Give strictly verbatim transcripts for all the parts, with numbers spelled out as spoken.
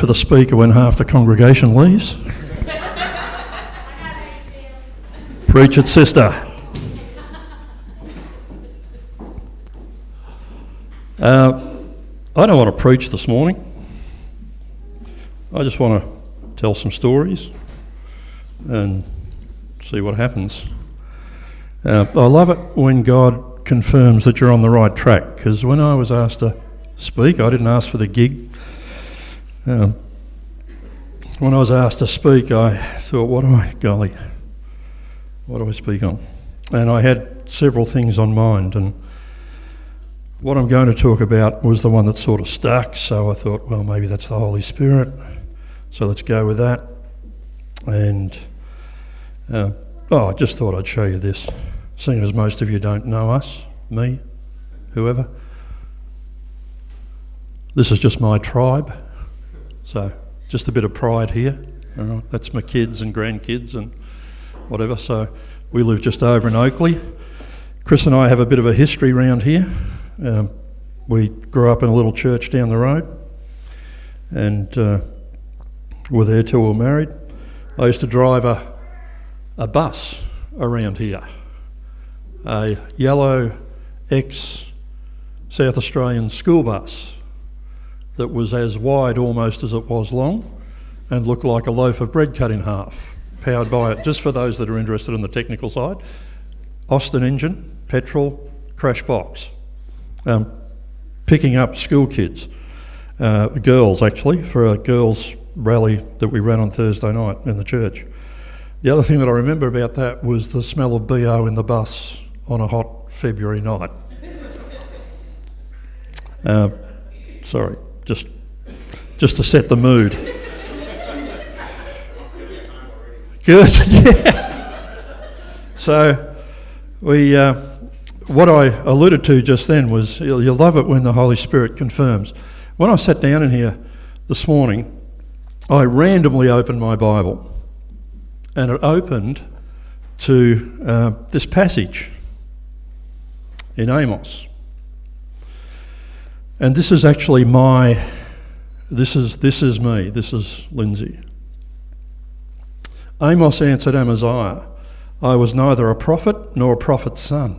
for the speaker when half the congregation leaves. Preach it, sister. Uh, I don't want to preach this morning. I just want to tell some stories and see what happens. Uh, I love it when God confirms that you're on the right track, because when I was asked to speak, I didn't ask for the gig. Um, when I was asked to speak, I thought, what do I, golly, what do I speak on? And I had several things on mind, and what I'm going to talk about was the one that sort of stuck, so I thought, well, maybe that's the Holy Spirit, so let's go with that. And, uh, oh, I just thought I'd show you this, seeing as most of you don't know us, me, whoever. This is just my tribe, so just a bit of pride here. All right, that's my kids and grandkids and whatever. So we live just over in Oakley. Chris and I have a bit of a history around here. Um, we grew up in a little church down the road, and uh, were there till we were married. I used to drive a a bus around here, a yellow ex-South Australian school bus that was as wide almost as it was long and looked like a loaf of bread cut in half, powered by it. Just for those that are interested in the technical side, Austin engine, petrol, crash box, um, picking up school kids, uh, girls actually, for a girls' rally that we ran on Thursday night in the church. The other thing that I remember about that was the smell of B O in the bus on a hot February night. Uh, sorry. Just just to set the mood. Good, yeah. So, we, uh, what I alluded to just then was, you'll, you'll love it when the Holy Spirit confirms. When I sat down in here this morning, I randomly opened my Bible, and it opened to uh, this passage in Amos. And this is actually my, this is this is me, this is Lindsay. Amos answered Amaziah, I was neither a prophet nor a prophet's son,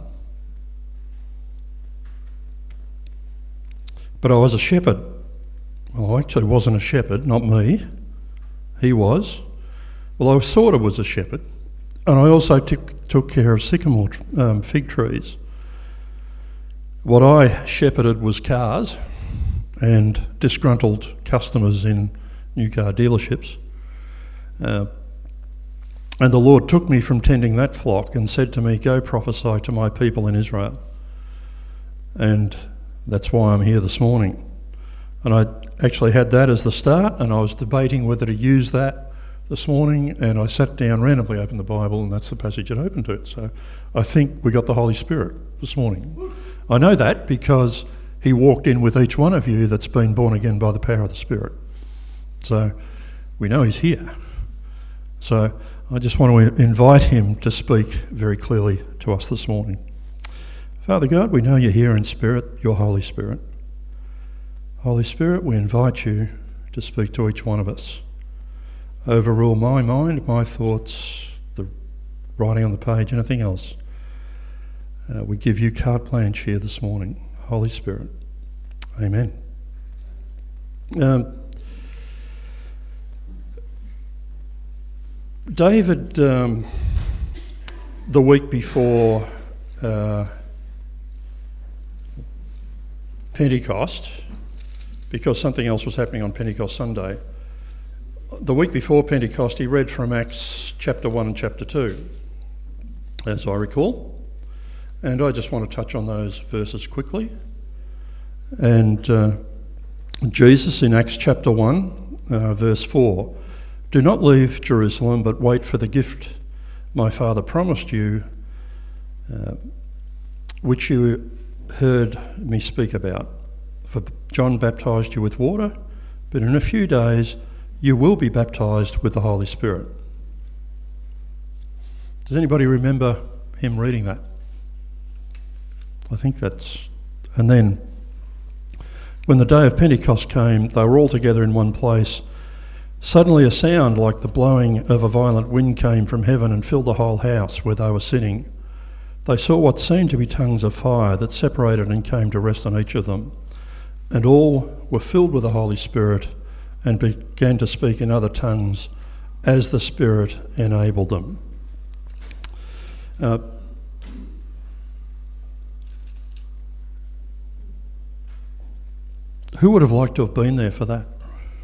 but I was a shepherd. Well, I actually wasn't a shepherd, not me. He was. Well, I sort of was a shepherd, and I also took, took care of sycamore um, fig trees. What I shepherded was cars and disgruntled customers in new car dealerships. Uh, and the Lord took me from tending that flock and said to me, go prophesy to my people in Israel. And that's why I'm here this morning. And I actually had that as the start, and I was debating whether to use that this morning, and I sat down, randomly opened the Bible, and that's the passage it opened to. So I think we got the Holy Spirit this morning. I know that because he walked in with each one of you that's been born again by the power of the Spirit. So we know he's here. So I just want to invite him to speak very clearly to us this morning. Father God, we know you're here in spirit, your Holy Spirit. Holy Spirit, we invite you to speak to each one of us. Overrule my mind, my thoughts, the writing on the page, anything else. Uh, we give you carte blanche here this morning. Holy Spirit. Amen. Um, David, um, the week before uh, Pentecost, because something else was happening on Pentecost Sunday, the week before Pentecost, he read from Acts chapter one and chapter two, as I recall. And I just want to touch on those verses quickly. And uh, Jesus in Acts chapter one, uh, verse four, do not leave Jerusalem, but wait for the gift my Father promised you, uh, which you heard me speak about. For John baptized you with water, but in a few days you will be baptized with the Holy Spirit. Does anybody remember him reading that? I think that's... And then, when the day of Pentecost came, they were all together in one place, Suddenly a sound like the blowing of a violent wind came from heaven and filled the whole house where they were sitting. They saw what seemed to be tongues of fire that separated and came to rest on each of them. And all were filled with the Holy Spirit and began to speak in other tongues as the Spirit enabled them. Uh, who would have liked to have been there for that?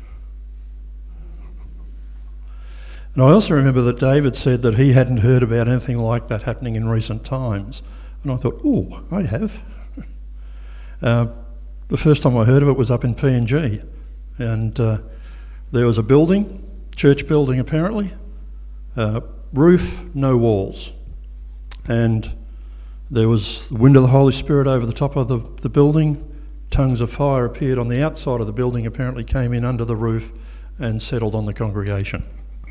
And I also remember that David said that he hadn't heard about anything like that happening in recent times. And I thought, oh, I have. uh, the first time I heard of it was up in P N G. And uh, there was a building, church building apparently, uh, roof, no walls. And there was the wind of the Holy Spirit over the top of the, the building. Tongues of fire appeared on the outside of the building, apparently came in under the roof and settled on the congregation.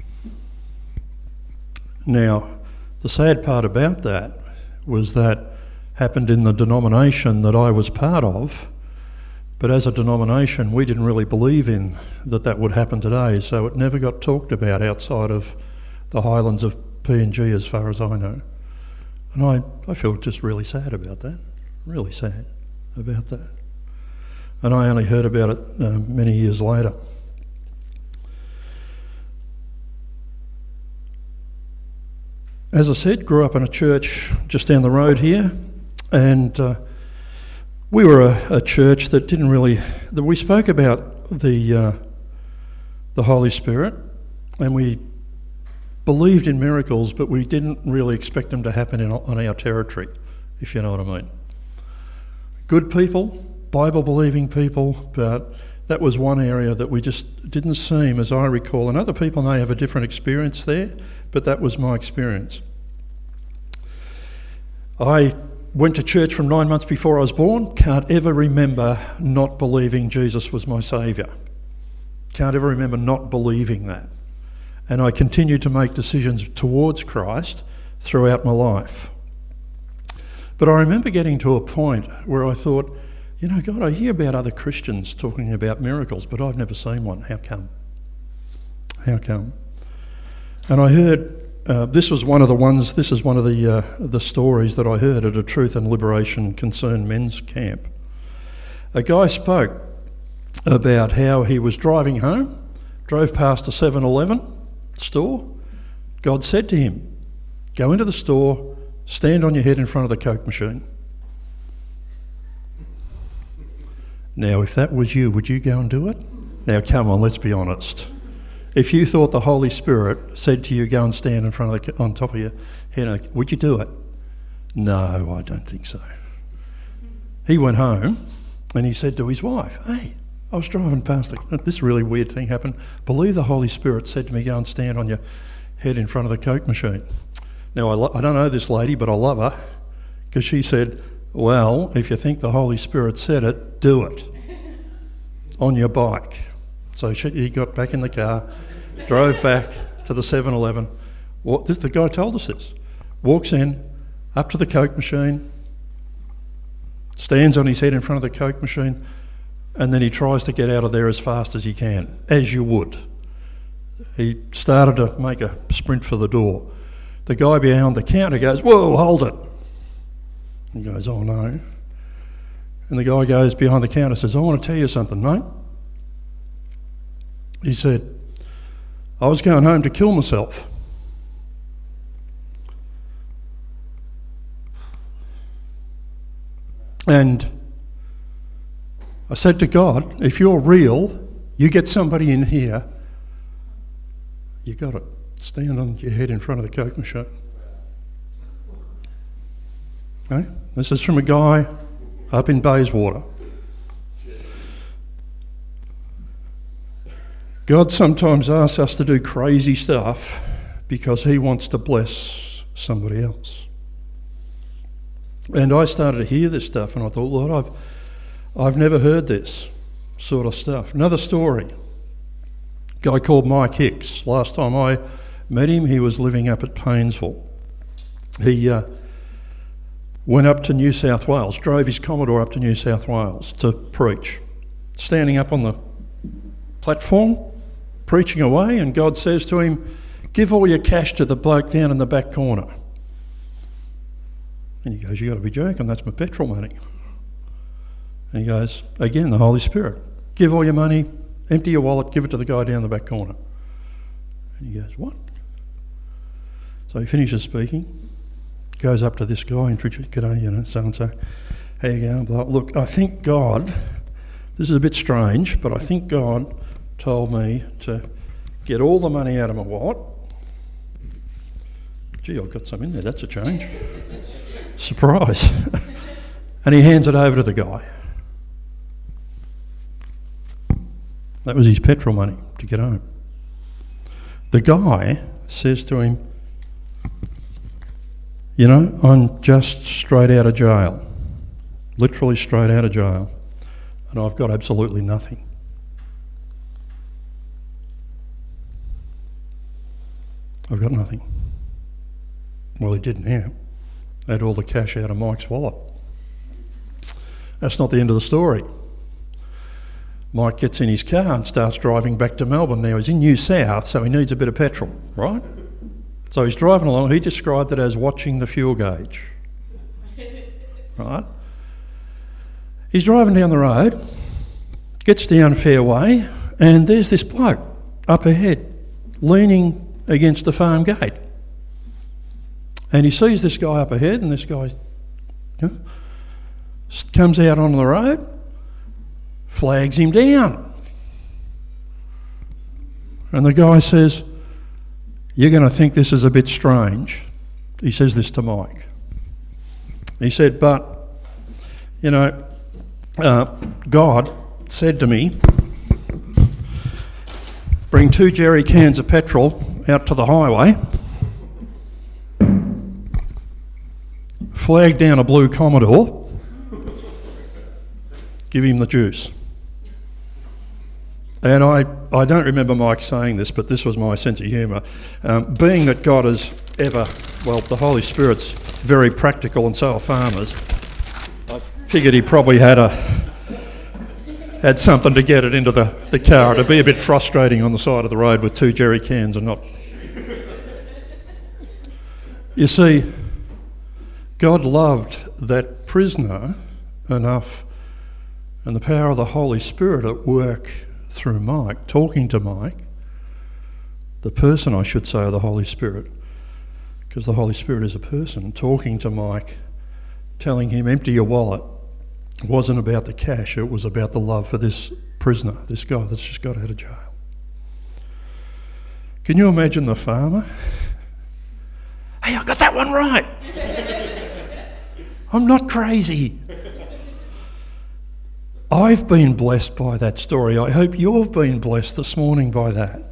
Now, the sad part about that was that happened in the denomination that I was part of, but as a denomination we didn't really believe in that that would happen today, so it never got talked about outside of the Highlands of P N G as far as I know. And I, I feel just really sad about that, really sad about that. And I only heard about it uh, many years later. As I said, grew up in a church just down the road here, and uh, we were a, a church that didn't really, that we spoke about the uh, the Holy Spirit, and we believed in miracles, but we didn't really expect them to happen in, on our territory, if you know what I mean. Good people, Bible-believing people, but that was one area that we just didn't seem, as I recall, and other people may have a different experience there, but that was my experience. I went to church from nine months before I was born, can't ever remember not believing Jesus was my saviour. Can't ever remember not believing that. And I continued to make decisions towards Christ throughout my life. But I remember getting to a point where I thought, you know, God, I hear about other Christians talking about miracles, but I've never seen one. How come? How come? And I heard, uh, this was one of the ones, this is one of the uh, the stories that I heard at a Truth and Liberation Concerned men's camp. A guy spoke about how he was driving home, drove past a seven eleven store. God said to him, go into the store, stand on your head in front of the Coke machine. Now, if that was you, would you go and do it? Now, come on, let's be honest. If you thought the Holy Spirit said to you, go and stand in front of the, on top of your head, would you do it? No, I don't think so. He went home and he said to his wife, hey, I was driving past, the, this really weird thing happened. Believe the Holy Spirit said to me, go and stand on your head in front of the Coke machine. Now, I, lo- I don't know this lady, but I love her, because she said, well, if you think the Holy Spirit said it, do it on your bike. So she, he got back in the car, drove back to the seven eleven. What, this, the guy told us this. Walks in, up to the Coke machine, stands on his head in front of the Coke machine, and then he tries to get out of there as fast as he can, as you would. He started to make a sprint for the door. The guy behind the counter goes, whoa, hold it. He goes, oh no. And the guy goes behind the counter and says, I want to tell you something, mate. He said, I was going home to kill myself. And I said to God, if you're real, you get somebody in here, you got to stand on your head in front of the Coke machine. Okay? This is from a guy up in Bayswater. God sometimes asks us to do crazy stuff because he wants to bless somebody else. And I started to hear this stuff and I thought, Lord, I've I've never heard this sort of stuff. Another story. A guy called Mike Hicks. Last time I met him, he was living up at Paynesville. He uh, went up to New South Wales, drove his Commodore up to New South Wales to preach. Standing up on the platform, preaching away, and God says to him, give all your cash to the bloke down in the back corner. And he goes, you got to be joking, that's my petrol money. And he goes, again, the Holy Spirit, give all your money, empty your wallet, give it to the guy down the back corner. And he goes, what? So he finishes speaking, goes up to this guy, introduces, g'day, you know, so-and-so, how you going? Blah. Look, I think God, this is a bit strange, but I think God told me to get all the money out of my wallet. Gee, I've got some in there, that's a change. Surprise. And he hands it over to the guy. That was his petrol money to get home. The guy says to him, you know, I'm just straight out of jail, literally straight out of jail, and I've got absolutely nothing. I've got nothing. Well, he did now. Had all the cash out of Mike's wallet. That's not the end of the story. Mike gets in his car and starts driving back to Melbourne. Now, he's in New South, so he needs a bit of petrol, right? So he's driving along. He described it as watching the fuel gauge, right? He's driving down the road, gets down Fairway, and there's this bloke up ahead, leaning against the farm gate. And he sees this guy up ahead, and this guy you know, comes out on the road, flags him down. And the guy says, you're going to think this is a bit strange. He says this to Mike. He said, but, you know, uh, God said to me, bring two jerry cans of petrol out to the highway, flag down a blue Commodore, give him the juice. And I, I don't remember Mike saying this, but this was my sense of humour. Um, being that God is ever, well, the Holy Spirit's very practical, and so are farmers, I figured he probably had a had something to get it into the, the car. It'd be a bit frustrating on the side of the road with two jerry cans and not... You see, God loved that prisoner enough, and the power of the Holy Spirit at work through Mike, talking to Mike, the person, I should say, of the Holy Spirit, because the Holy Spirit is a person, talking to Mike, telling him, empty your wallet. It wasn't about the cash, it was about the love for this prisoner, this guy that's just got out of jail. Can you imagine the farmer? Hey, I got that one right. I'm not crazy. I've been blessed by that story. I hope you've been blessed this morning by that.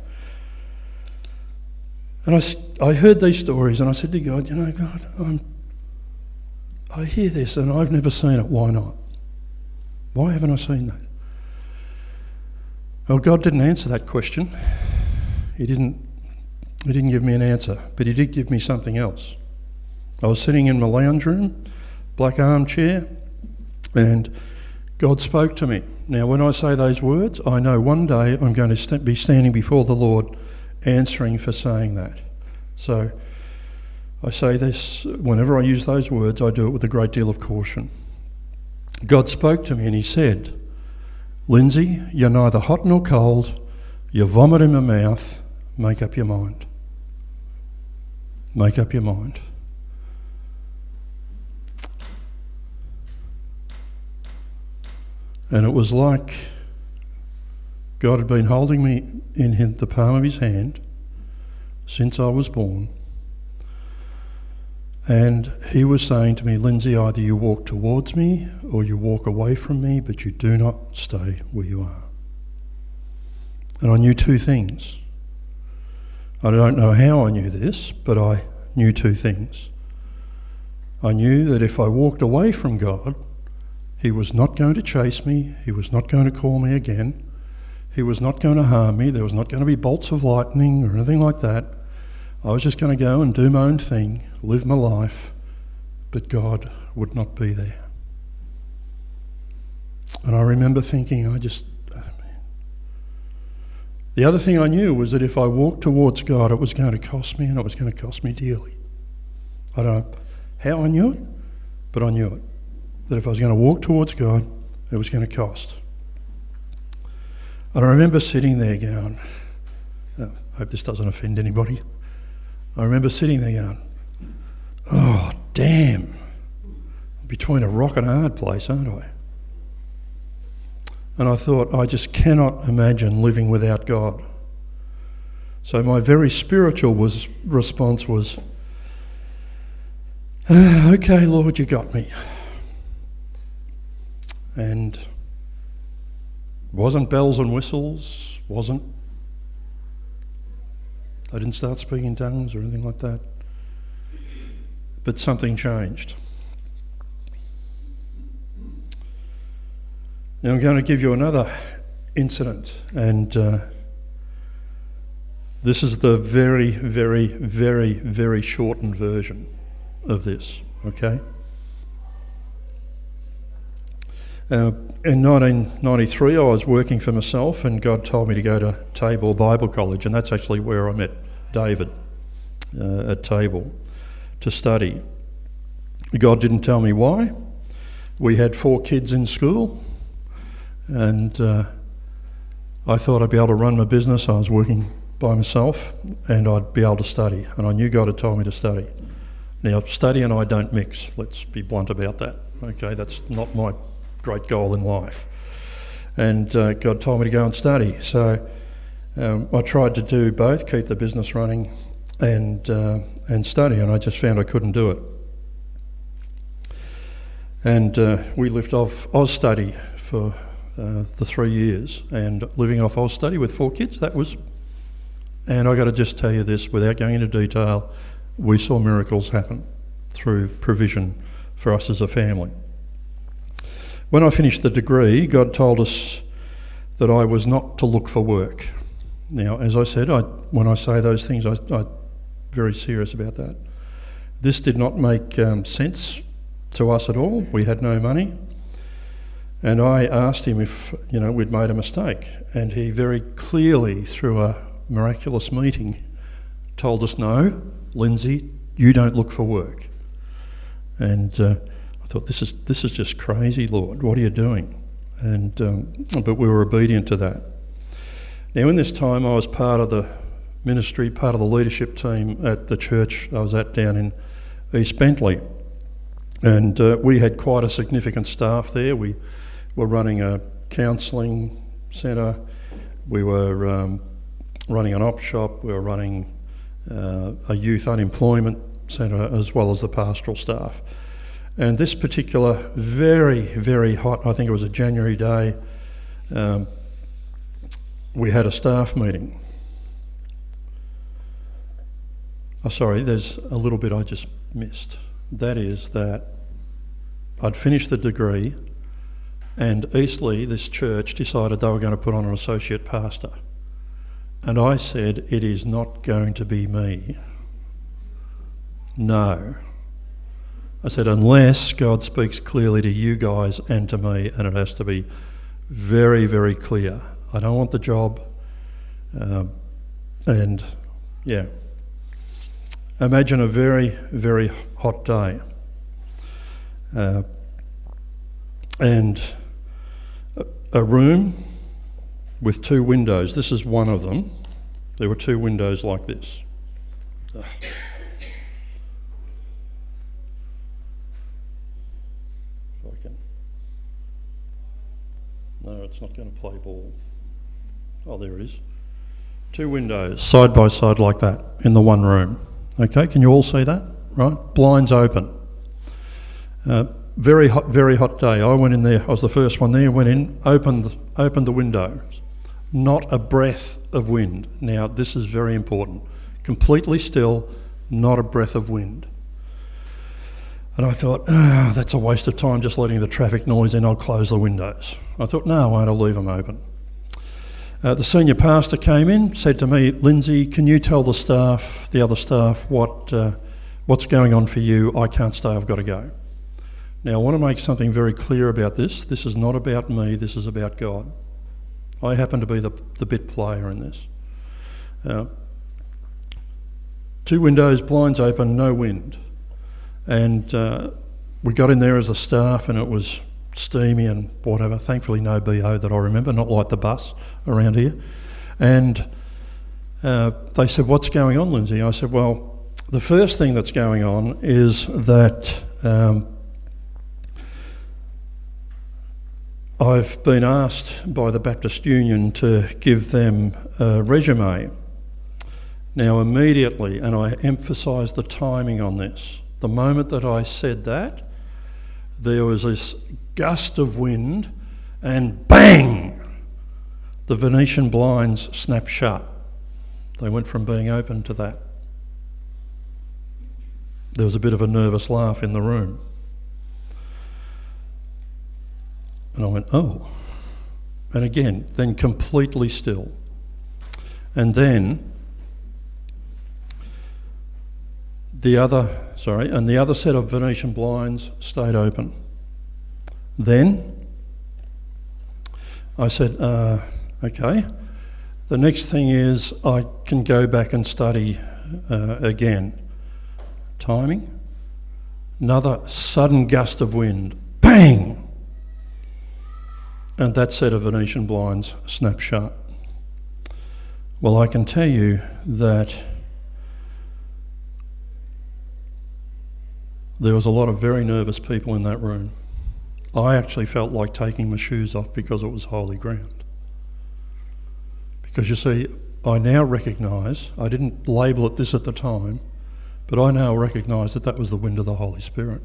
And I, I heard these stories and I said to God, you know, God, I'm, I hear this and I've never seen it. Why not? Why haven't I seen that? Well, God didn't answer that question. He didn't, he didn't give me an answer, but he did give me something else. I was sitting in my lounge room, black armchair, and God spoke to me. Now, when I say those words, I know one day I'm going to st- be standing before the Lord answering for saying that. So I say this, whenever I use those words, I do it with a great deal of caution. God spoke to me and he said, Lindsay, you're neither hot nor cold, you vomit in my mouth, make up your mind. Make up your mind. And it was like God had been holding me in the palm of his hand since I was born. And he was saying to me, Lindsay, either you walk towards me or you walk away from me, but you do not stay where you are. And I knew two things. I don't know how I knew this, but I knew two things. I knew that if I walked away from God, he was not going to chase me. He was not going to call me again. He was not going to harm me. There was not going to be bolts of lightning or anything like that. I was just going to go and do my own thing, live my life, but God would not be there. And I remember thinking, I just... The other thing I knew was that if I walked towards God, it was going to cost me, and it was going to cost me dearly. I don't know how I knew it, but I knew it. That if I was going to walk towards God, it was going to cost. And I remember sitting there going, oh, I hope this doesn't offend anybody. I remember sitting there going, oh, damn, I'm between a rock and a hard place, aren't I? And I thought, I just cannot imagine living without God. So my very spiritual was, response was, ah, okay, Lord, you got me. And wasn't bells and whistles, wasn't, I didn't start speaking in tongues or anything like that. But something changed. Now I'm going to give you another incident, and uh, this is the very, very, very, very shortened version of this, okay? Uh, in nineteen ninety-three I was working for myself, and God told me to go to Tabor Bible College, and that's actually where I met David, uh, at Tabor, to study. God didn't tell me why. We had four kids in school, and uh, I thought I'd be able to run my business. I was working by myself, and I'd be able to study, and I knew God had told me to study. Now, study and I don't mix, let's be blunt about that, okay? That's not my great goal in life. And uh, God told me to go and study, so um, I tried to do both, keep the business running and, uh, and study, and I just found I couldn't do it. And uh, we lived off Austudy for uh, the three years, and living off Austudy with four kids, that was, and I got to just tell you this without going into detail, we saw miracles happen through provision for us as a family. When I finished the degree, God told us that I was not to look for work. Now, as I said, I, when I say those things, I, I'm very serious about that. This did not make um, sense to us at all. We had no money. And I asked him if, you know, we'd made a mistake. And he very clearly, through a miraculous meeting, told us, no, Lindsay, you don't look for work. And uh, I thought, this is this is just crazy, Lord. What are you doing? And um, but we were obedient to that. Now, in this time, I was part of the ministry, part of the leadership team at the church I was at down in East Bentley. And uh, we had quite a significant staff there. We were running a counselling centre. We were um, running an op shop. We were running uh, a youth unemployment centre, as well as the pastoral staff. And this particular very, very hot, I think it was a January day, um, we had a staff meeting. Oh, sorry, there's a little bit I just missed. That is that I'd finished the degree, and Eastleigh, this church, decided they were going to put on an associate pastor. And I said, it is not going to be me. No. I said, unless God speaks clearly to you guys and to me, and it has to be very, very clear. I don't want the job. Uh, and, yeah. Imagine a very, very hot day. Uh, and a, a room with two windows. This is one of them. There were two windows like this. Ugh. If I can. No, it's not going to play ball. Oh, there it is. Two windows, side by side like that, in the one room. Okay, can you all see that? Right? Blinds open. Uh, very hot, very hot day. I went in there, I was the first one there, went in, opened, opened the windows. Not a breath of wind. Now, this is very important. Completely still, not a breath of wind. And I thought, oh, that's a waste of time just letting the traffic noise in, I'll close the windows. I thought, no, I won't, I'll leave them open. Uh, the senior pastor came in, said to me, Lindsay, can you tell the staff, the other staff, what uh, what's going on for you? I can't stay, I've got to go. Now, I want to make something very clear about this. This is not about me, this is about God. I happen to be the, the bit player in this. Uh, two windows, blinds open, no wind. And uh, we got in there as a staff and it was steamy and whatever. Thankfully no B O that I remember, not like the bus around here. And uh, they said, "What's going on, Lindsay?" I said, "Well, the first thing that's going on is that um, I've been asked by the Baptist Union to give them a resume." Now immediately, and I emphasise the timing on this, the moment that I said that, there was this gust of wind and bang! The Venetian blinds snapped shut. They went from being open to that. There was a bit of a nervous laugh in the room. And I went, "Oh." And again, then completely still. And then the other, sorry, and the other set of Venetian blinds stayed open. Then I said, uh, okay, the next thing is I can go back and study uh, again. Timing, another sudden gust of wind, bang! And that set of Venetian blinds snapped shut. Well, I can tell you that there was a lot of very nervous people in that room. I actually felt like taking my shoes off because it was holy ground. Because you see, I now recognise, I didn't label it this at the time, but I now recognise that that was the wind of the Holy Spirit.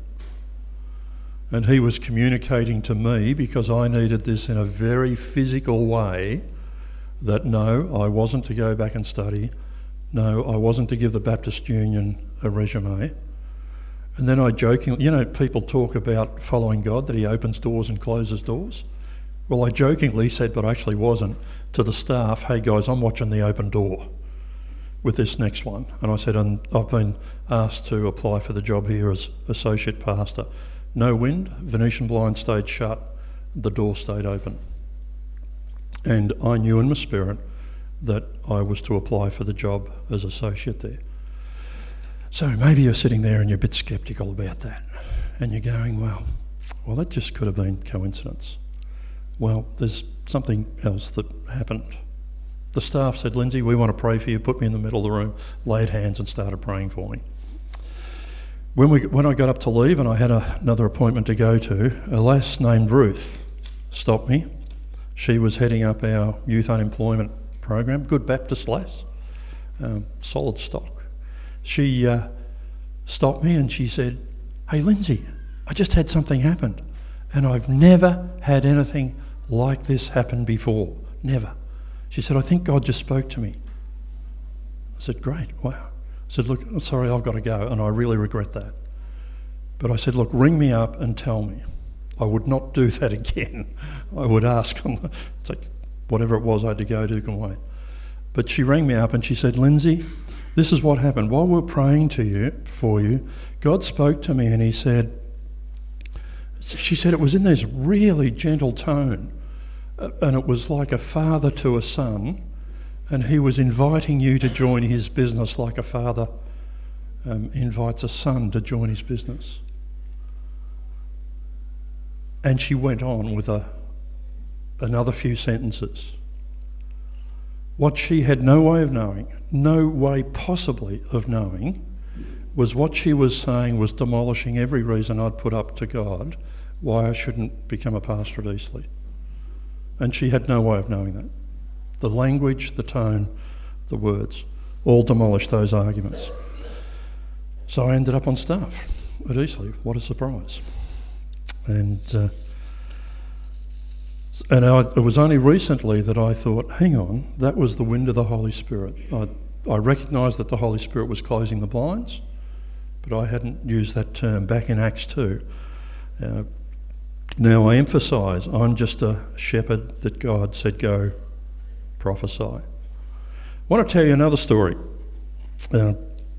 And he was communicating to me because I needed this in a very physical way that no, I wasn't to go back and study. No, I wasn't to give the Baptist Union a resume. And then I jokingly, you know, people talk about following God, that he opens doors and closes doors. Well, I jokingly said, but I actually wasn't, to the staff, "Hey guys, I'm watching the open door with this next one." And I said, and I've been asked to apply for the job here as associate pastor. No wind, Venetian blind stayed shut, the door stayed open. And I knew in my spirit that I was to apply for the job as associate there. So maybe you're sitting there and you're a bit sceptical about that. And you're going, well, well, that just could have been coincidence. Well, there's something else that happened. The staff said, "Lindsay, we want to pray for you." Put me in the middle of the room, laid hands and started praying for me. When we when I got up to leave and I had a, another appointment to go to, a lass named Ruth stopped me. She was heading up our youth unemployment program, good Baptist lass, um, solid stock. She uh, stopped me and she said, "Hey Lindsay, I just had something happen and I've never had anything like this happen before, never." She said, "I think God just spoke to me." I said, "Great, wow." I said, "Look, I'm sorry, I've got to go and I really regret that." But I said, "Look, ring me up and tell me." I would not do that again. I would ask on the, it's like whatever it was I had to go to can wait. But she rang me up and she said, "Lindsay, this is what happened. While we were praying to you, for you, God spoke to me and he said," she said it was in this really gentle tone, and it was like a father to a son, and he was inviting you to join his business like a father um, invites a son to join his business. And she went on with a, another few sentences. What she had no way of knowing, no way possibly of knowing, was what she was saying was demolishing every reason I'd put up to God why I shouldn't become a pastor at Eastleigh. And she had no way of knowing that. The language, the tone, the words, all demolished those arguments. So I ended up on staff at Eastleigh. What a surprise. And uh, and I, it was only recently that I thought, hang on, that was the wind of the Holy Spirit. I, I recognised that the Holy Spirit was closing the blinds, but I hadn't used that term back in Acts two. Uh, now I emphasise, I'm just a shepherd that God said go prophesy. I want to tell you another story. Uh,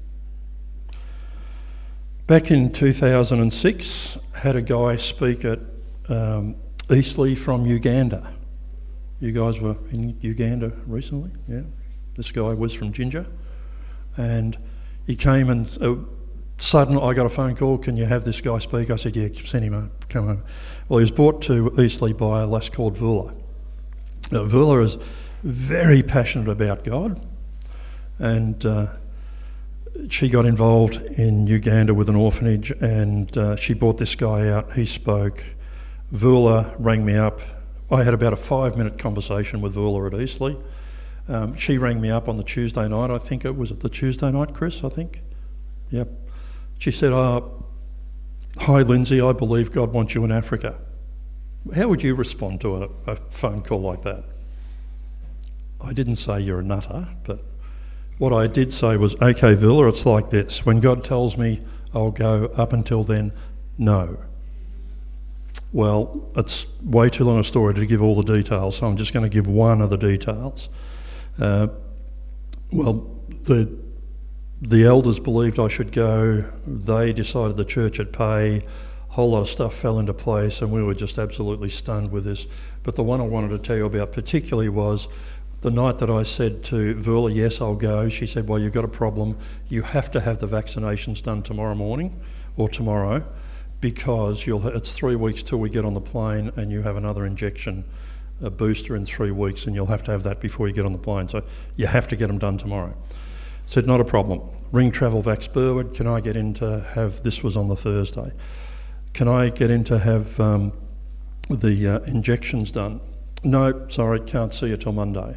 back in two thousand six, had a guy speak at um, Eastleigh from Uganda. You guys were in Uganda recently, yeah? This guy was from Ginger, and he came and uh, suddenly I got a phone call, can you have this guy speak? I said, yeah, send him over, come over. Well, he was brought to Eastleigh by a lass called Vula. Uh, Vula is very passionate about God, and uh, she got involved in Uganda with an orphanage, and uh, she brought this guy out, he spoke. Vula rang me up. I had about a five minute conversation with Vula at Eastleigh. Um, she rang me up on the Tuesday night, I think it was it the Tuesday night, Chris, I think? Yep. She said, oh, hi Lindsay, I believe God wants you in Africa. How would you respond to a, a phone call like that? I didn't say you're a nutter, but what I did say was, okay, Villa, it's like this. When God tells me I'll go, up until then, no. Well, it's way too long a story to give all the details, so I'm just going to give one of the details. Uh, well, the the elders believed I should go. They decided the church would pay. A whole lot of stuff fell into place, and we were just absolutely stunned with this. But the one I wanted to tell you about particularly was the night that I said to Verla, yes, I'll go, she said, well, you've got a problem. You have to have the vaccinations done tomorrow morning or tomorrow, because you'll ha- it's three weeks till we get on the plane, and you have another injection, a booster in three weeks, and you'll have to have that before you get on the plane. So you have to get them done tomorrow. Said, not a problem. Ring Travel Vax Burwood, can I get in to have, this was on the Thursday, can I get in to have um, the uh, injections done? No, sorry, can't see you till Monday.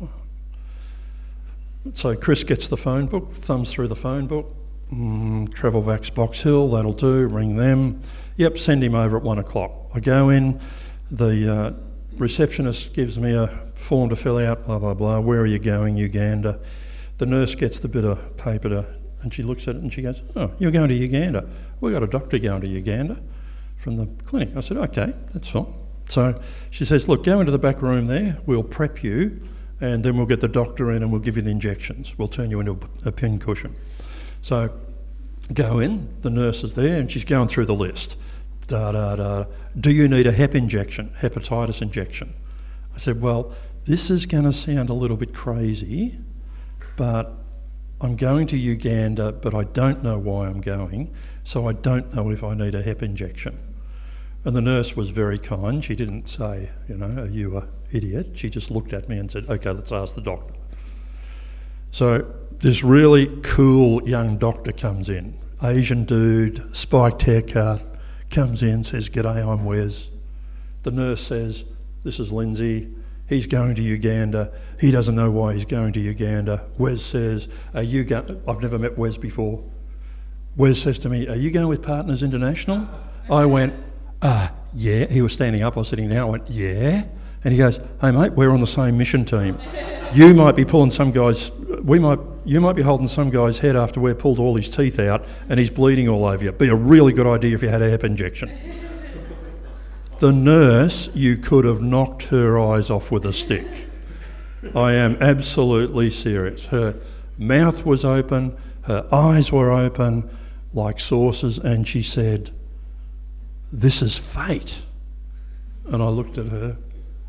So Chris gets the phone book, thumbs through the phone book, mm, Travel Vax Box Hill, that'll do, ring them. Yep, send him over at one o'clock. I go in, the uh, receptionist gives me a form to fill out, blah, blah, blah. Where are you going, Uganda? The nurse gets the bit of paper to, and she looks at it and she goes, oh, you're going to Uganda. We've got a doctor going to Uganda from the clinic. I said, okay, that's fine. So she says, look, go into the back room there, we'll prep you, and then we'll get the doctor in and we'll give you the injections. We'll turn you into a, a pin cushion. So go in, the nurse is there, and she's going through the list. Da, da, da. Do you need a hep injection, hepatitis injection? I said, well, this is going to sound a little bit crazy, but I'm going to Uganda, but I don't know why I'm going, so I don't know if I need a hep injection. And the nurse was very kind. She didn't say, you know, are you an idiot? She just looked at me and said, okay, let's ask the doctor. So this really cool young doctor comes in, Asian dude, spiked haircut, comes in, says, g'day, I'm Wes. The nurse says, this is Lindsay. He's going to Uganda. He doesn't know why he's going to Uganda. Wes says, are you going... I've never met Wes before. Wes says to me, are you going with Partners International? I went, ah, uh, yeah. He was standing up, I was sitting down. I went, yeah. And he goes, hey mate, we're on the same mission team. You might be pulling some guy's, we might, you might be holding some guy's head after we've pulled all his teeth out and he's bleeding all over you. Be a really good idea if you had a hep injection. The nurse, you could have knocked her eyes off with a stick. I am absolutely serious. Her mouth was open, her eyes were open like saucers, and she said, this is fate. And I looked at her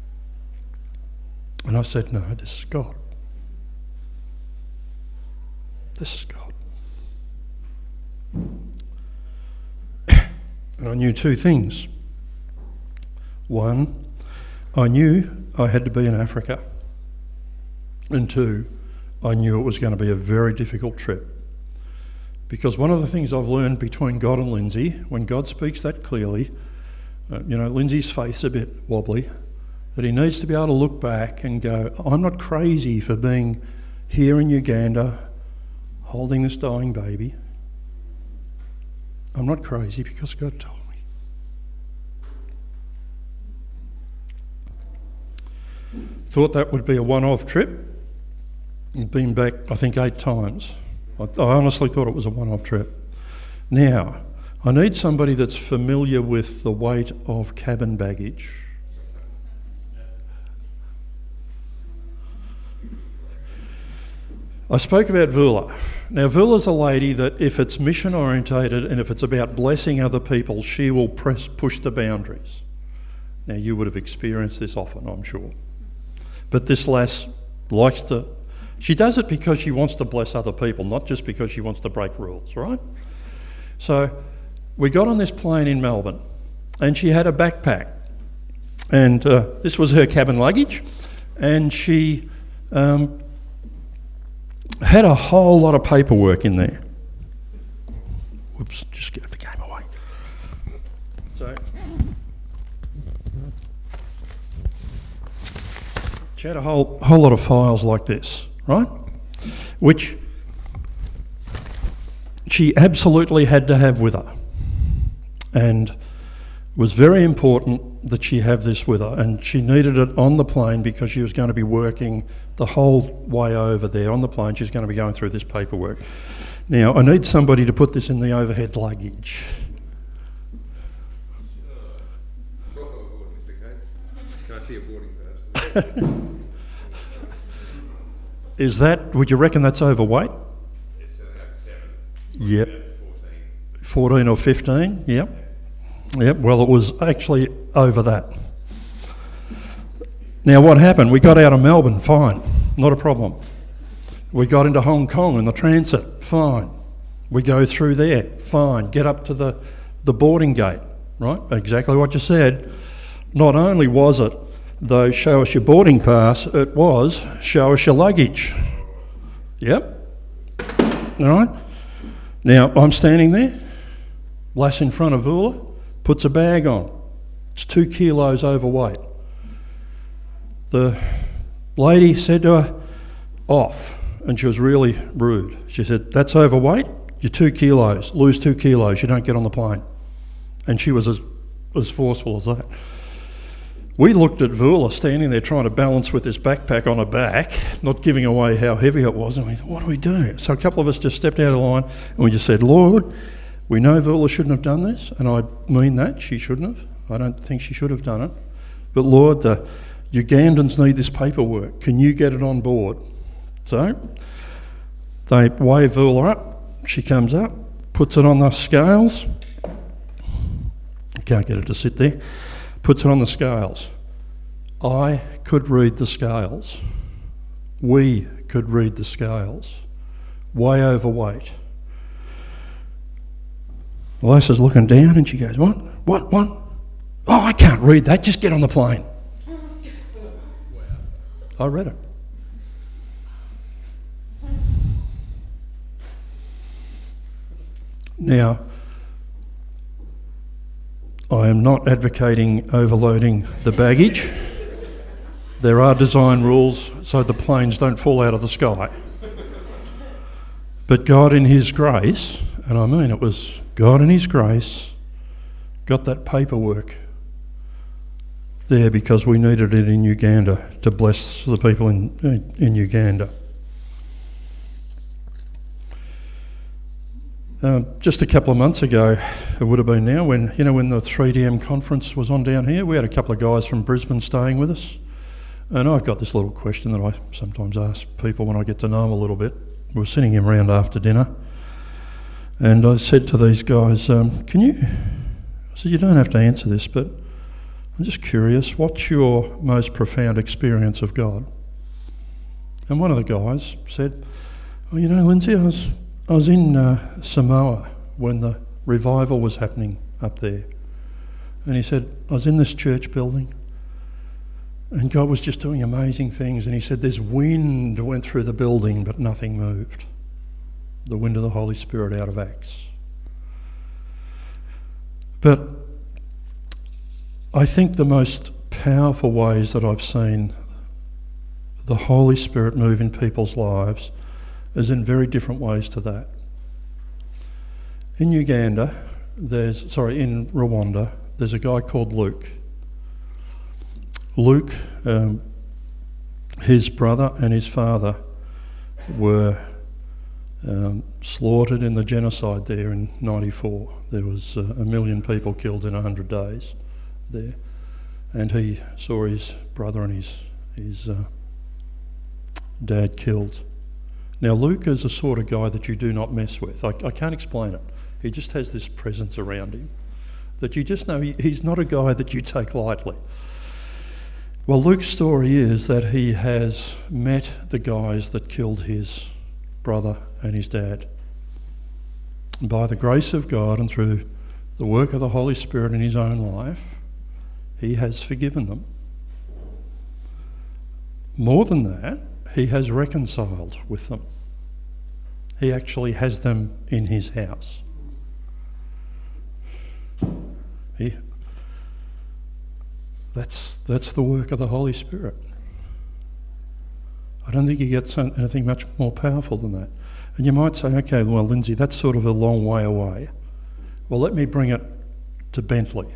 and I said, no, this is God. This is God. And I knew two things. One, I knew I had to be in Africa. And two, I knew it was going to be a very difficult trip. Because one of the things I've learned between God and Lindsay, when God speaks that clearly, uh, you know, Lindsay's faith's a bit wobbly, that he needs to be able to look back and go, I'm not crazy for being here in Uganda, holding this dying baby. I'm not crazy because God told me. Thought that would be a one-off trip. Been back, I think, eight times. I, I honestly thought it was a one-off trip. Now, I need somebody that's familiar with the weight of cabin baggage. I spoke about Vula. Now, Vula's a lady that if it's mission orientated and if it's about blessing other people, she will press push the boundaries. Now, you would have experienced this often, I'm sure. But this lass likes to, she does it because she wants to bless other people, not just because she wants to break rules, right? So we got on this plane in Melbourne, and she had a backpack, and uh, this was her cabin luggage, and she um, had a whole lot of paperwork in there. Whoops, just get the game away. So, she had a whole whole lot of files like this, right? Which she absolutely had to have with her. And it was very important that she have this with her. And she needed it on the plane because she was going to be working the whole way over there on the plane. She's going to be going through this paperwork. Now, I need somebody to put this in the overhead luggage. Can I see a boarding pass? Is that, would you reckon that's overweight? It's like seven. Yep. fourteen. fourteen or fifteen, yep. Yep, well, it was actually over that. Now, what happened? We got out of Melbourne, fine, not a problem. We got into Hong Kong in the transit, fine. We go through there, fine. Get up to the, the boarding gate, right? Exactly what you said. Not only was it, though, show us your boarding pass, it was show us your luggage. Yep. All right. Now, I'm standing there, lass in front of Vula, puts a bag on. It's two kilos overweight. The lady said to her, off. And she was really rude. She said, that's overweight, you're two kilos, lose two kilos, you don't get on the plane. And she was as, as forceful as that. We looked at Vula standing there trying to balance with this backpack on her back, not giving away how heavy it was, and we thought, what do we do? So a couple of us just stepped out of line and we just said, Lord, we know Vula shouldn't have done this, and I mean that, she shouldn't have. I don't think she should have done it. But Lord, the Ugandans need this paperwork. Can you get it on board? So they wave Vula up, she comes up, puts it on the scales. Can't get her to sit there. Puts it on the scales. I could read the scales. We could read the scales. Way overweight. The lass is looking down and she goes, what? What? What? Oh, I can't read that. Just get on the plane. I read it. Now, I am not advocating overloading the baggage. There are design rules so the planes don't fall out of the sky. But God in His grace, and I mean it was God in His grace, got that paperwork there because we needed it in Uganda to bless the people in, in Uganda. Uh, just a couple of months ago, it would have been now, when you know when the three D M conference was on down here, we had a couple of guys from Brisbane staying with us. And I've got this little question that I sometimes ask people when I get to know them a little bit. We were sitting him around after dinner, and I said to these guys, um, can you, I said, you don't have to answer this, but I'm just curious, what's your most profound experience of God? And one of the guys said, well, you know, Lindsay, I was... I was in uh, Samoa when the revival was happening up there. And he said, I was in this church building and God was just doing amazing things. And he said, this wind went through the building, but nothing moved. The wind of the Holy Spirit out of Acts. But I think the most powerful ways that I've seen the Holy Spirit move in people's lives is in very different ways to that. In Uganda, there's, sorry, in Rwanda, there's a guy called Luke. Luke, um, his brother and his father were um, slaughtered in the genocide there in ninety-four. There was uh, a million people killed in one hundred days there. And he saw his brother and his, his uh, dad killed. Now, Luke is the sort of guy that you do not mess with. I, I can't explain it. He just has this presence around him that you just know he, he's not a guy that you take lightly. Well, Luke's story is that he has met the guys that killed his brother and his dad. And by the grace of God and through the work of the Holy Spirit in his own life, he has forgiven them. More than that, he has reconciled with them. He actually has them in his house. He, that's, that's the work of the Holy Spirit. I don't think you get some, anything much more powerful than that. And you might say, okay, well, Lindsay, that's sort of a long way away. Well, let me bring it to Bentley.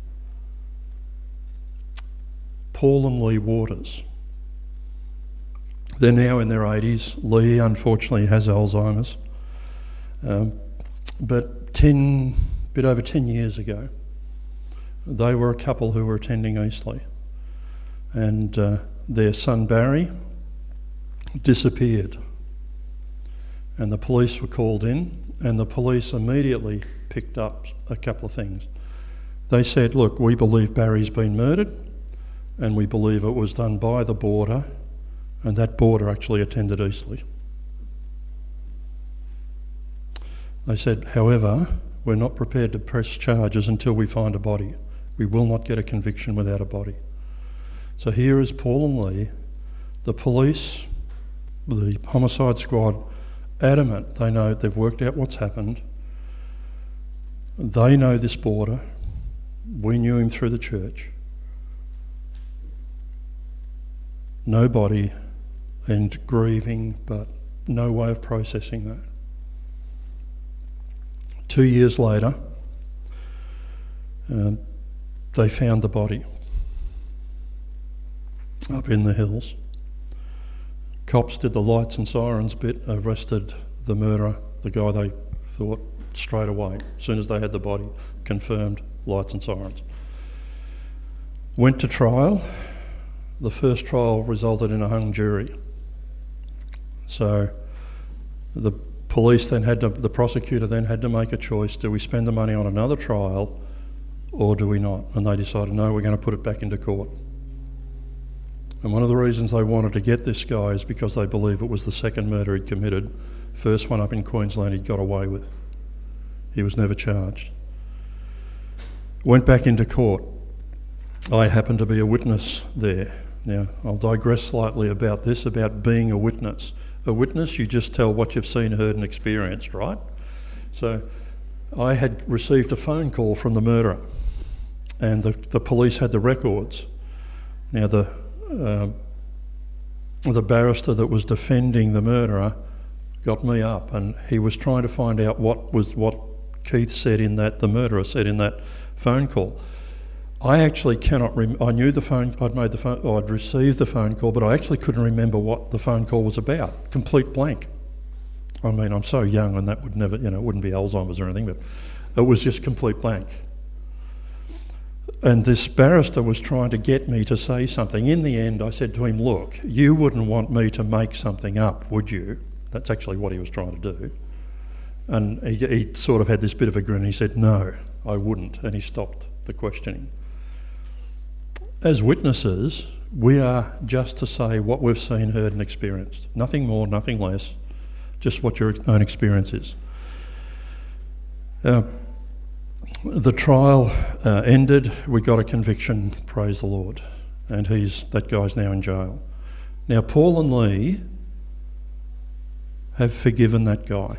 Paul and Lee Waters. They're now in their eighties. Lee, unfortunately, has Alzheimer's. Um, but ten, bit over ten years ago, they were a couple who were attending Eastleigh. And uh, their son Barry disappeared. And the police were called in, and the police immediately picked up a couple of things. They said, look, we believe Barry's been murdered, and we believe it was done by the boarder, and that boarder actually attended Eastleigh. They said, however, we're not prepared to press charges until we find a body. We will not get a conviction without a body. So here is Paul and Lee, the police, the homicide squad, adamant. They know, they've worked out what's happened. They know this boarder. We knew him through the church. No body, and grieving, but no way of processing that. Two years later, um, they found the body up in the hills. Cops did the lights and sirens bit, arrested the murderer, the guy they thought, straight away. As soon as they had the body, confirmed lights and sirens. Went to trial. The first trial resulted in a hung jury. So the police then had to, the prosecutor then had to make a choice. Do we spend the money on another trial or do we not? And they decided, no, we're going to put it back into court. And one of the reasons they wanted to get this guy is because they believe it was the second murder he'd committed. First one up in Queensland he'd got away with. He was never charged. Went back into court. I happened to be a witness there. Now, I'll digress slightly about this, about being a witness. A witness, you just tell what you've seen, heard and experienced, right? So I had received a phone call from the murderer, and the, the police had the records. Now, the uh, the barrister that was defending the murderer got me up, and he was trying to find out what was what Keith said in that, the murderer said in that phone call. I actually cannot rem- I knew the phone, I'd made the phone, I'd received the phone call, but I actually couldn't remember what the phone call was about. Complete blank. I mean, I'm so young and that would never, you know, it wouldn't be Alzheimer's or anything, but it was just complete blank. And this barrister was trying to get me to say something. In the end, I said to him, look, you wouldn't want me to make something up, would you? That's actually what he was trying to do. And he, he sort of had this bit of a grin. He said, no, I wouldn't. And he stopped the questioning. As witnesses, we are just to say what we've seen, heard and experienced. Nothing more, nothing less, just what your own experience is. Uh, the trial uh, ended, we got a conviction, praise the Lord, and he's that guy's now in jail. Now Paul and Lee have forgiven that guy.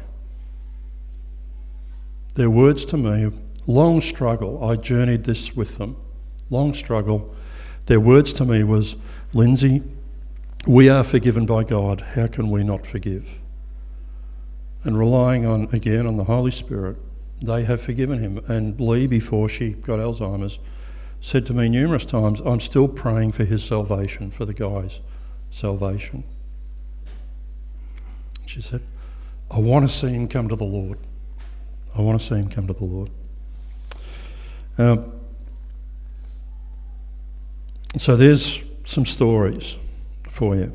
Their words to me, long struggle, I journeyed this with them, long struggle. Their words to me was, Lindsay, we are forgiven by God, how can we not forgive? And relying on, again, on the Holy Spirit, they have forgiven him. And Lee, before she got Alzheimer's, said to me numerous times, I'm still praying for his salvation, for the guy's salvation. She said, I want to see him come to the Lord. I want to see him come to the Lord. Um, so there's some stories for you.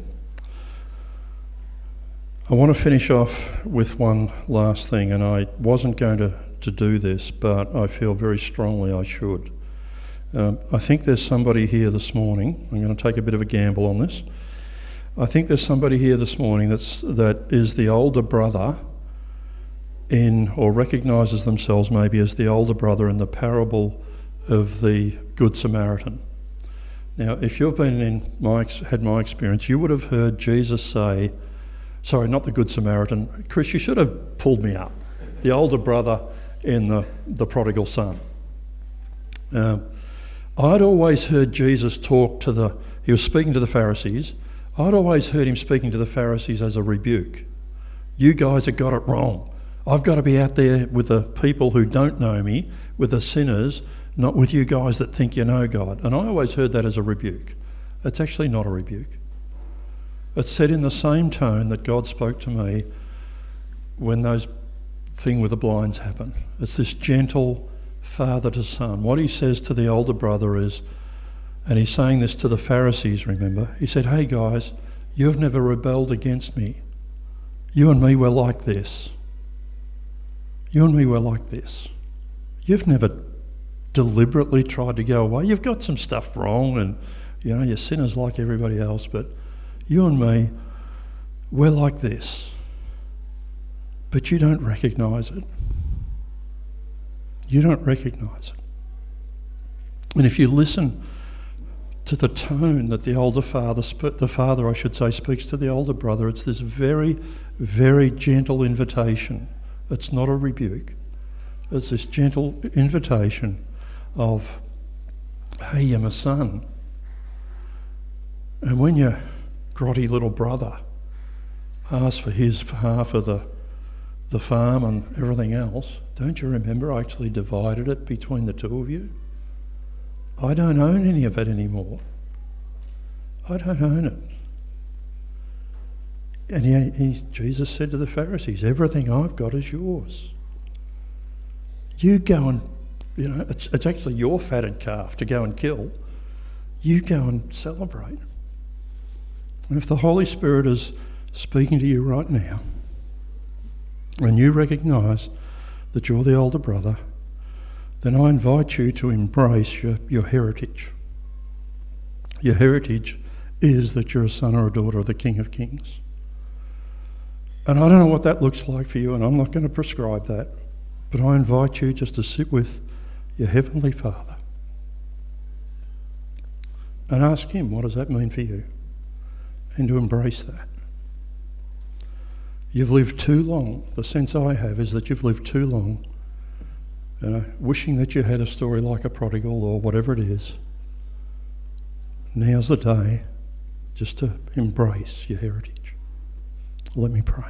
I want to finish off with one last thing, and I wasn't going to, to do this, but I feel very strongly I should. Um, I think there's somebody here this morning. I'm going to take a bit of a gamble on this. I think there's somebody here this morning that's that is the older brother in, or recognises themselves maybe as the older brother in the parable of the Good Samaritan. Now, if you've been in my had my experience, you would have heard Jesus say, sorry, not the Good Samaritan. Chris, you should have pulled me up. The older brother in the, the prodigal son. Um, I'd always heard Jesus talk to the, he was speaking to the Pharisees. I'd always heard him speaking to the Pharisees as a rebuke. You guys have got it wrong. I've got to be out there with the people who don't know me, with the sinners, not with you guys that think you know God. And I always heard that as a rebuke. It's actually not a rebuke. It's said in the same tone that God spoke to me when those thing with the blinds happened. It's this gentle father to son. What he says to the older brother is, and he's saying this to the Pharisees, remember, he said, hey guys, you've never rebelled against me. You and me were like this. You and me were like this. You've never deliberately tried to go away. You've got some stuff wrong and, you know, you're sinners like everybody else, but you and me, we're like this. But you don't recognise it. You don't recognise it. And if you listen to the tone that the older father, the father I should say, speaks to the older brother, it's this very, very gentle invitation. It's not a rebuke. It's this gentle invitation of, hey, you're my son. And when your grotty little brother asks for his half of the the farm and everything else, don't you remember I actually divided it between the two of you? I don't own any of it anymore. I don't own it. And he, he, Jesus said to the Pharisees, everything I've got is yours. You go and, you know, it's, it's actually your fatted calf to go and kill. You go and celebrate. And if the Holy Spirit is speaking to you right now, and you recognise that you're the older brother, then I invite you to embrace your, your heritage. Your heritage is that you're a son or a daughter of the King of Kings. And I don't know what that looks like for you, and I'm not going to prescribe that, but I invite you just to sit with your Heavenly Father and ask him, what does that mean for you? And to embrace that. You've lived too long. The sense I have is that you've lived too long, you know, wishing that you had a story like a prodigal or whatever it is. Now's the day just to embrace your heritage. Let me pray.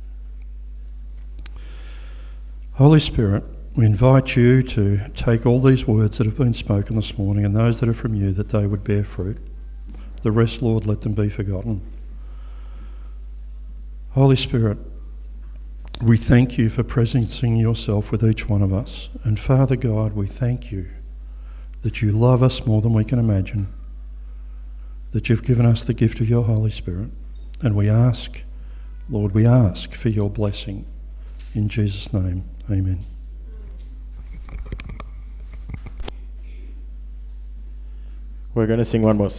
Holy Spirit, we invite you to take all these words that have been spoken this morning and those that are from you, that they would bear fruit. The rest, Lord, let them be forgotten. Holy Spirit, we thank you for presencing yourself with each one of us. And Father God, we thank you that you love us more than we can imagine, that you've given us the gift of your Holy Spirit. And we ask, Lord, we ask for your blessing. In Jesus' name, amen. We're going to sing one more